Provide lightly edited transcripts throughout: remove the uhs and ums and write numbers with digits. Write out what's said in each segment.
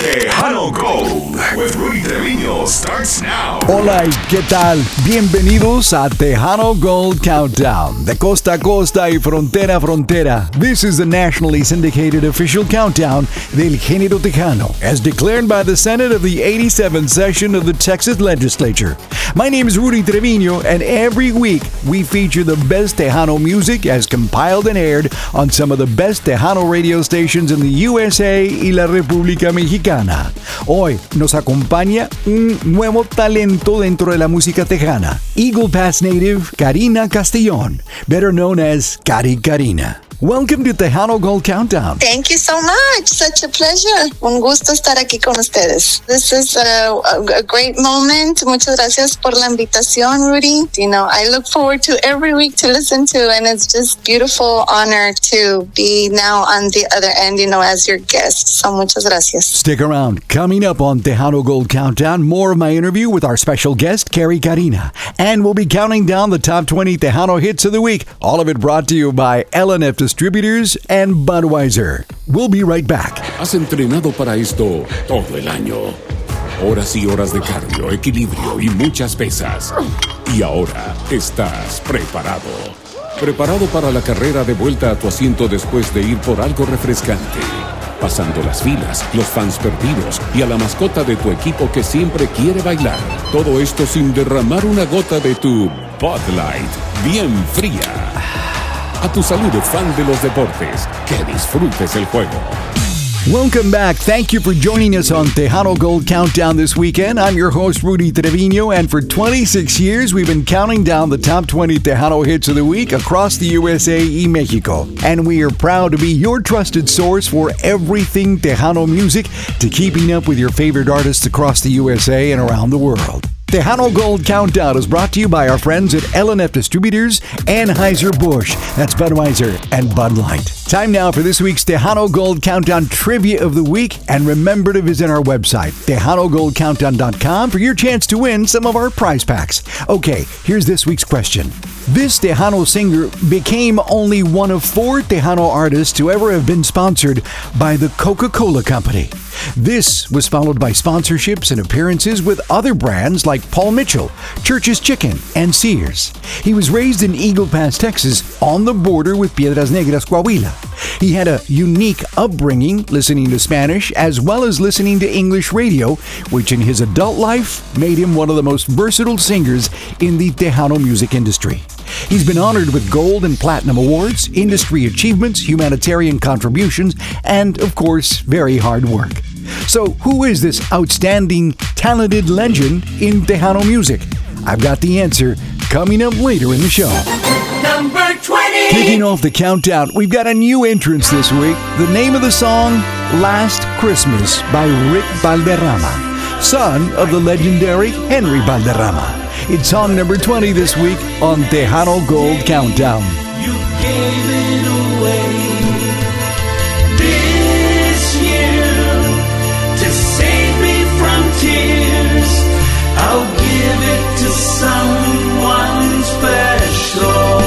Tejano Gold with Rudy Trevino starts now. Hola, ¿y qué tal? Bienvenidos a Tejano Gold Countdown. De costa a costa y frontera a frontera. This is the nationally syndicated official countdown del género tejano, as declared by the Senate of the 87th session of the Texas Legislature. My name is Rudy Trevino, and every week we feature the best Tejano music as compiled and aired on some of the best Tejano radio stations in the USA y la República Mexicana. Hoy nos acompaña un nuevo talento dentro de la música tejana. Eagle Pass native Karina Castellón, better known as Cari Karina. Welcome to Tejano Gold Countdown. Thank you so much. Such a pleasure. Un gusto estar aquí con ustedes. This is a great moment. Muchas gracias por la invitación, Rudy. You know, I look forward to every week to listen to, and it's just beautiful honor to be now on the other end, you know, as your guest. So muchas gracias. Stick around. Coming up on Tejano Gold Countdown, more of my interview with our special guest, Cari Karina. And we'll be counting down the top 20 Tejano hits of the week. All of it brought to you by L&F Distributors and Budweiser. We'll be right back. Has entrenado para esto todo el año. Horas y horas de cardio, equilibrio y muchas pesas. Y ahora estás preparado. Preparado para la carrera de vuelta a tu asiento después de ir por algo refrescante. Pasando las filas, los fans perdidos y a la mascota de tu equipo que siempre quiere bailar. Todo esto sin derramar una gota de tu Bud Light bien fría. A tu salud, fan de los deportes, que disfrutes el juego. Welcome back. Thank you for joining us on Tejano Gold Countdown this weekend. I'm your host, Rudy Trevino, and for 26 years, we've been counting down the top 20 Tejano hits of the week across the USA y Mexico. And we are proud to be your trusted source for everything Tejano music, to keeping up with your favorite artists across the USA and around the world. Tejano Gold Countdown is brought to you by our friends at L&F Distributors, Anheuser-Busch, that's Budweiser, and Bud Light. Time now for this week's Tejano Gold Countdown Trivia of the Week, and remember to visit our website, TejanoGoldCountdown.com, for your chance to win some of our prize packs. Okay, here's this week's question. This Tejano singer became only one of 4 Tejano artists to ever have been sponsored by the Coca-Cola Company. This was followed by sponsorships and appearances with other brands like Paul Mitchell, Church's Chicken, and Sears. He was raised in Eagle Pass, Texas, on the border with Piedras Negras, Coahuila. He had a unique upbringing, listening to Spanish as well as listening to English radio, which in his adult life made him one of the most versatile singers in the Tejano music industry. He's been honored with gold and platinum awards, industry achievements, humanitarian contributions, and, of course, very hard work. So, who is this outstanding, talented legend in Tejano music? I've got the answer coming up later in the show. Number 20. Kicking off the countdown, we've got a new entrance this week. The name of the song, Last Christmas by Rick Valderrama, son of the legendary Henry Valderrama. It's song number 20 this week on Tejano Gold Countdown. You gave it away this year to save me from tears. I'll give it to someone special.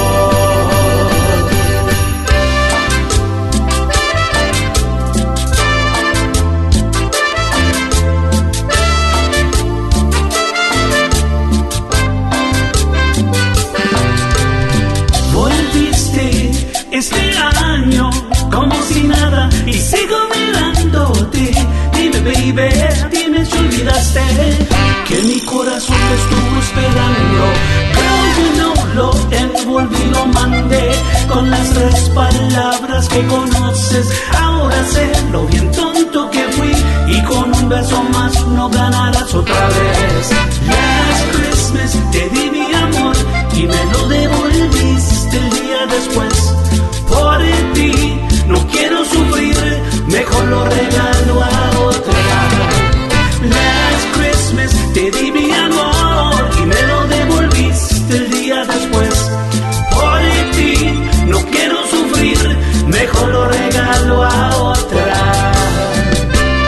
Este año como si nada y sigo mirándote. Dime, baby, dime si olvidaste que mi corazón te estuvo esperando. Girl, you know, lo envolví, lo mandé con las 3 palabras que conoces. Ahora sé lo bien tonto que fui y con un beso más no ganarás otra vez. Last Christmas te di mi amor y me lo devolviste el día después. Por ti no quiero sufrir, mejor lo regalo a otra. Last Christmas te di mi amor y me lo devolviste el día después. Por ti no quiero sufrir, mejor lo regalo a otra.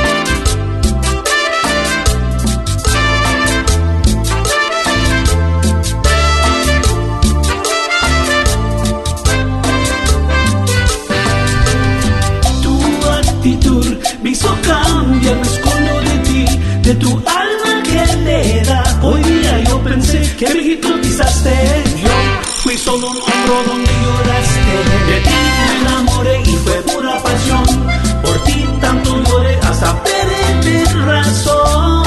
de tu alma que le da. Hoy día yo pensé que me hipnotizaste. Yo fui solo un hombro donde lloraste. De ti me enamoré y fue pura pasión. Por ti tanto lloré hasta perder razón.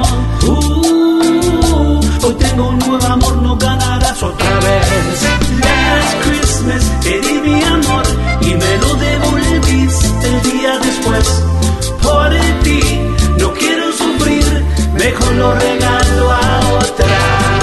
Hoy tengo un nuevo amor, no ganarás otra vez. Last Christmas te di mi amor y me lo devolviste el día después. Por ti no quiero sufrir, mejor lo regalo a otra.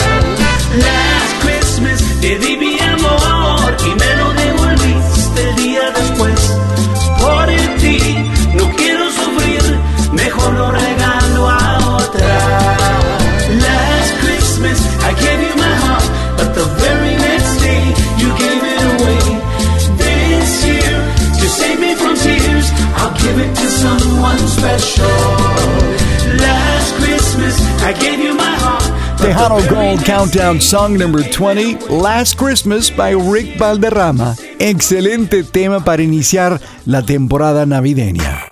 Last Christmas te di mi amor y me lo devolviste el día después. Por ti no quiero sufrir, mejor lo regalo a otra. Last Christmas I gave you my heart, but the very next day you gave it away. This year, to save me from tears, I'll give it to someone special. Last Christmas I gave you my heart. Tejano Gold Countdown Song number 20, Last Christmas by Rick Valderrama. Excelente tema para iniciar la temporada navideña.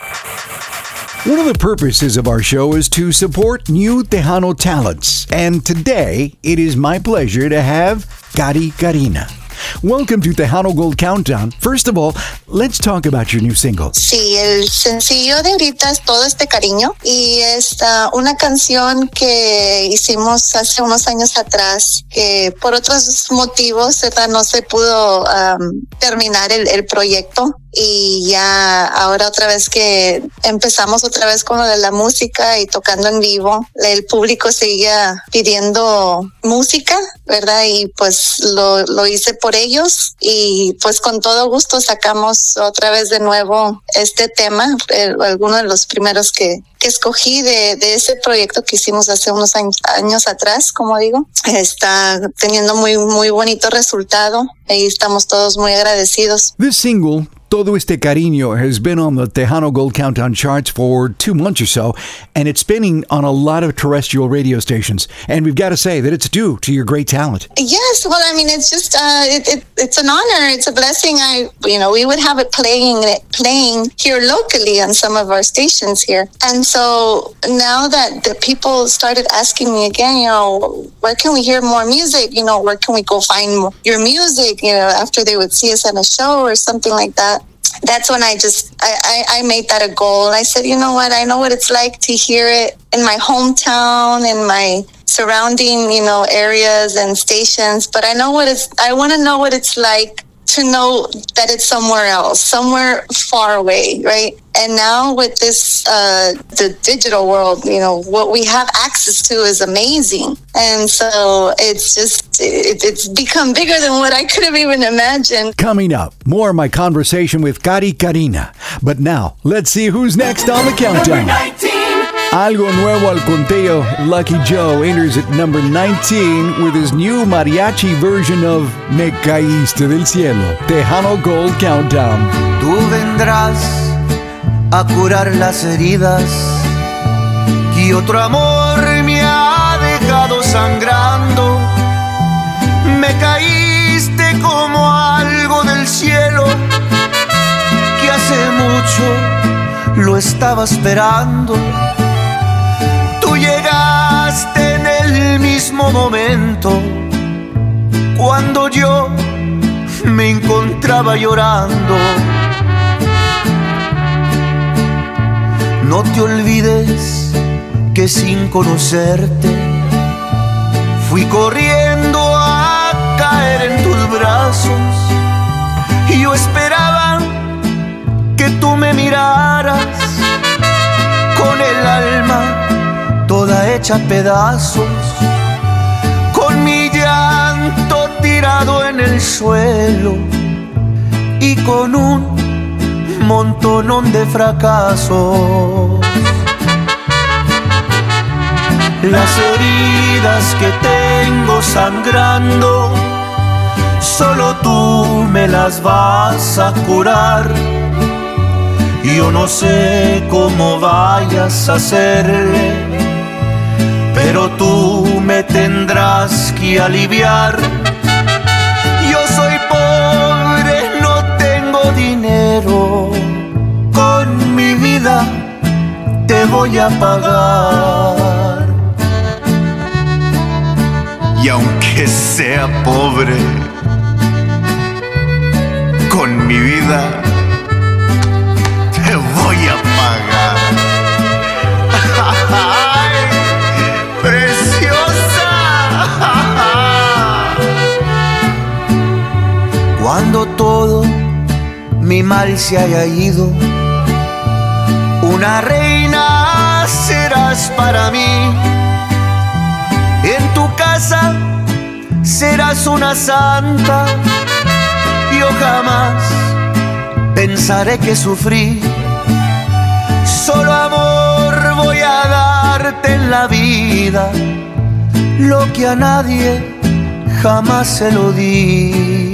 One of the purposes of our show is to support new Tejano talents, and today it is my pleasure to have Cari Carina. Welcome to Tejano Gold Countdown. First of all, let's talk about your new single. Sí, el sencillo de ahorita es Todo Este Cariño y es una canción que hicimos hace unos años atrás que por otros motivos, ¿verdad? No se pudo terminar el proyecto. Y ya ahora otra vez que empezamos otra vez con lo de la música y tocando en vivo, el público seguía pidiendo música, ¿verdad? Y pues lo hice por ellos y pues con todo gusto sacamos otra vez de nuevo este tema, alguno de los primeros que escogí de ese proyecto que hicimos hace unos años atrás, como digo. Está teniendo muy, muy bonito resultado y estamos todos muy agradecidos. This single, Todo Este Cariño, has been on the Tejano Gold Countdown charts for 2 months or so, and it's spinning on a lot of terrestrial radio stations. And we've got to say that it's due to your great talent. Yes, well, I mean, it's just it's an honor, it's a blessing. We would have it playing here locally on some of our stations here, and so now that the people started asking me again, where can we hear more music? Where can we go find your music? After they would see us at a show or something like that. That's when I made that a goal. I said, you know what? I know what it's like to hear it in my hometown, in my surrounding, areas and stations. But I want to know what it's like to know that it's somewhere else, somewhere far away, right? And now with this, the digital world, what we have access to is amazing. And so it's become bigger than what I could have even imagined. Coming up, more of my conversation with Cari Carina. But now, let's see who's next on the countdown. Algo nuevo al conteo. Lucky Joe enters at number 19 with his new mariachi version of Me Caíste del Cielo. Tejano Gold Countdown. Tú vendrás a curar las heridas que otro amor me ha dejado sangrando. Me caíste como algo del cielo que hace mucho lo estaba esperando. Tú llegaste en el mismo momento cuando yo me encontraba llorando. No te olvides que sin conocerte fui corriendo a caer en tus brazos y yo esperaba que tú me miraras con el alma toda hecha pedazos, con mi llanto tirado en el suelo y con un montonón de fracasos. Las heridas que tengo sangrando, solo tú me las vas a curar. Yo no sé cómo vayas a hacerle, pero tú me tendrás que aliviar. Yo soy pobre, no tengo dinero, con mi vida te voy a pagar. Y aunque sea pobre, con mi vida te voy a pagar. ¡Ay, preciosa! Cuando todo mi mal se haya ido, una reina serás para mí. En tu casa serás una santa. Yo jamás pensaré que sufrí. Solo amor voy a darte en la vida, lo que a nadie jamás se lo di.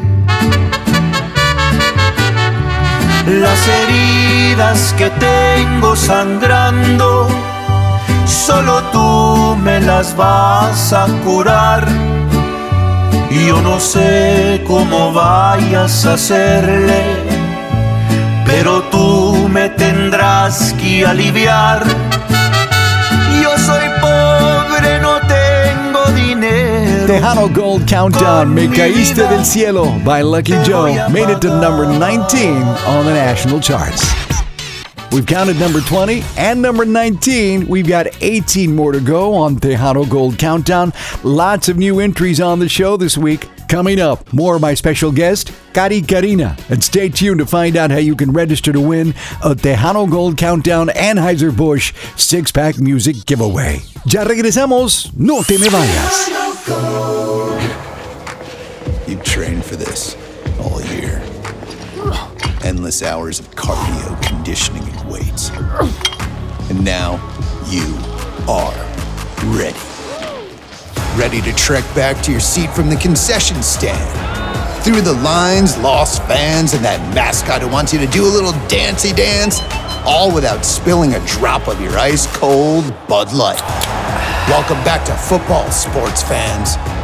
Las heridas que tengo sangrando, solo tú me las vas a curar. Yo no sé cómo vayas a hacerle, pero tú me tendrás que aliviar. Yo soy pobre, no tengo dinero. Tejano Gold Countdown, Me Caíste del Cielo by Lucky Joe made it to number 19 on the national charts. We've counted number 20 and number 19. We've got 18 more to go on Tejano Gold Countdown. Lots of new entries on the show this week. Coming up, more of my special guest, Cari Carina. And stay tuned to find out how you can register to win a Tejano Gold Countdown Anheuser-Busch 6-pack music giveaway. Ya regresamos. No te me vayas. You've trained for this all year. Endless hours of cardio, conditioning, and weights. And now you are ready. Ready to trek back to your seat from the concession stand. Through the lines, lost fans, and that mascot who wants you to do a little dancey dance, all without spilling a drop of your ice-cold Bud Light. Welcome back to football, sports fans.